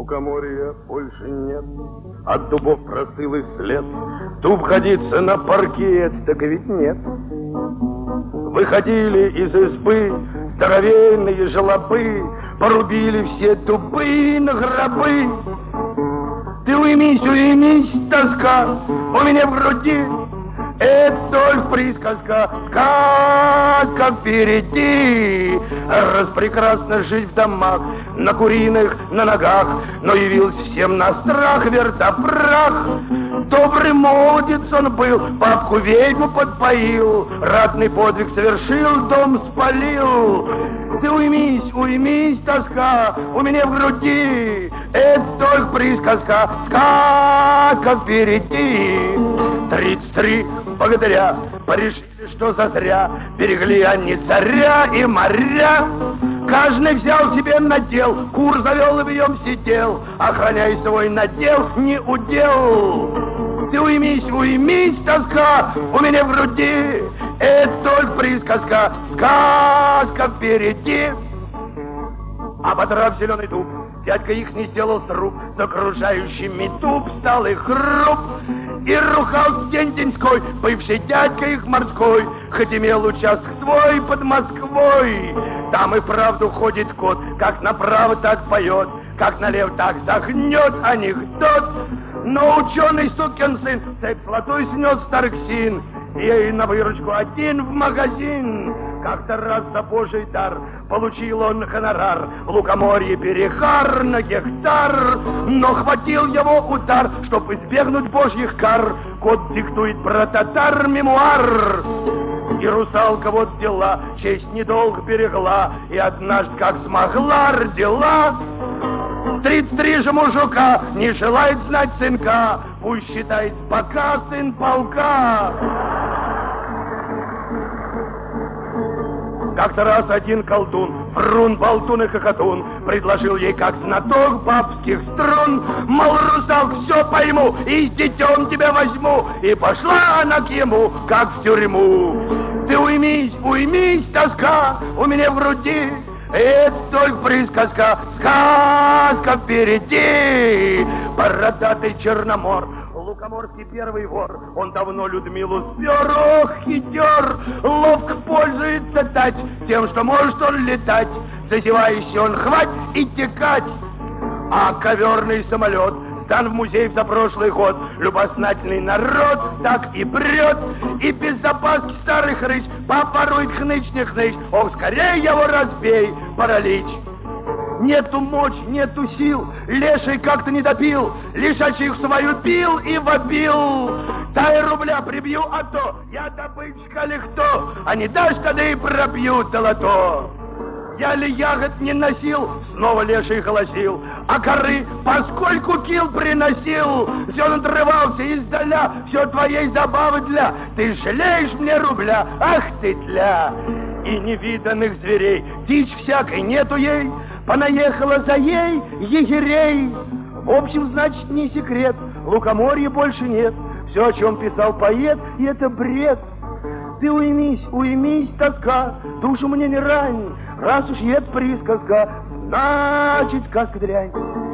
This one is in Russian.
Лукоморья больше нет, от дубов простыл и след. Дуб годится на паркет, так ведь нет. Выходили из избы здоровенные желобы, порубили все дубы на гробы. Ты уймись, тоска у меня в груди. Это только присказка, сказка впереди. Раз прекрасно жить в домах, на куриных, на ногах, но явился всем на страх вертопрах. Добрый молодец он был, папку ведьму подпоил, ратный подвиг совершил, дом спалил. Ты уймись, тоска у меня в груди. Это только присказка, сказка впереди. 33 богатыря порешили, что зазря берегли они царя и моря. Каждый взял себе надел, кур завел и в нем сидел, охраняя свой надел, не удел. Ты уймись, тоска у меня в груди. Это только присказка, сказка впереди. Ободрав зеленый дуб, дядька их не сделал сруб, с окружающими дуб стал их руб. И рухался день-деньской, бывший дядька их морской, хоть имел участок свой под Москвой. Там и вправду ходит кот, как направо, так поет, как налево, так загнет анекдот. Но ученый сукин сын цепь золотой снес Старксин, и на выручку один в магазин. Как-то раз за божий дар получил он гонорар, лукоморье перехар на гектар. Но хватил его удар, чтоб избегнуть божьих кар. Кот диктует про татар мемуар. И русалка вот дела, честь недолго берегла, и однажды, как смогла, родила. 33 же мужика не желает знать сынка, пусть считает пока сын полка. Как-то раз один колдун, врун, болтун и хохотун, предложил ей как знаток бабских струн: мол, русалка, все пойму, и с детем тебя возьму. И пошла она к ему, как в тюрьму. Ты уймись, тоска у меня в груди. Это только присказка, сказка впереди. Бородатый Черномор, лукоморский первый вор, он давно Людмилу спер, ох, хитер, ловко пользуется тать тем, что может он летать, зазевающий он хвать и текать. А коверный самолет сдан в музей за прошлый год. Любознательный народ так и прет, и без запаски старый хрыч попорует хныч не хныч. Ох, скорее его разбей, паралич. Нету мочь, нету сил, леший как-то не допил, лишачих свою пил и вопил. Дай рубля прибью, а то я добытчика ли кто, а не дашь, тогда и пробью долото. Я ли ягод не носил, снова леший голосил, а коры поскольку кил приносил. Все надрывался издаля, все твоей забавы для. Ты жалеешь мне рубля, ах ты тля. И невиданных зверей, дичь всякой нету ей, понаехала за ей егерей. В общем, значит, не секрет, лукоморья больше нет. Все, о чем писал поэт, и это бред. Ты уймись, тоска, душу мне не рань. Раз уж это присказка, значит, сказка дрянь.